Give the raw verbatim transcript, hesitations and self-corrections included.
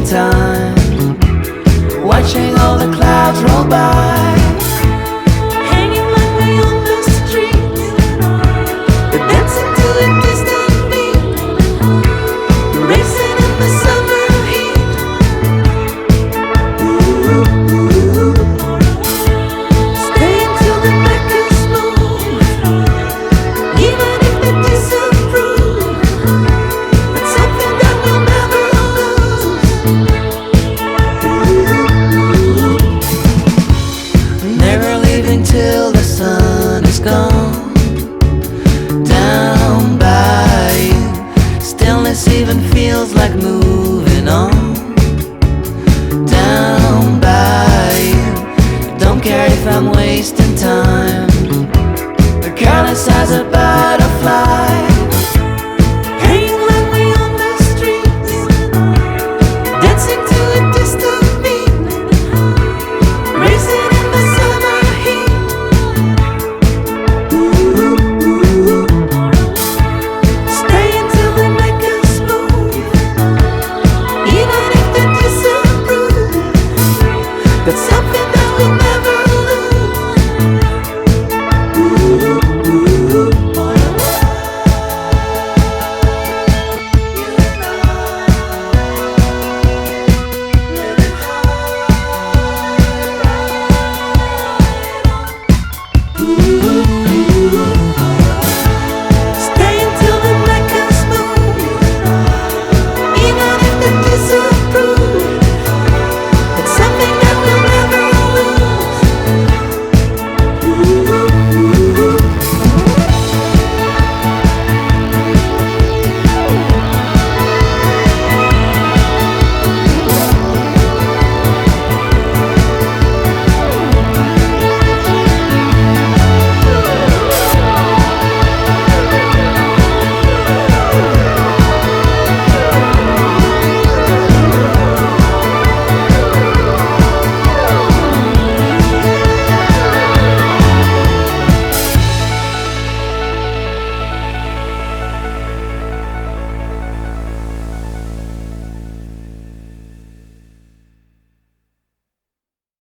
time, watching all the clouds roll by, hanging lonely on the streets, dancing to a distant beat, racing in the summer heat. Ooh, ooh. Staying till the makers move, even if they disapprove. It's something that we'll never lose. Ooh. Never leaving till the sun is gone. Down by you, stillness even feels like moving on. Down by you, don't care if I'm wasting time. The careless eyes about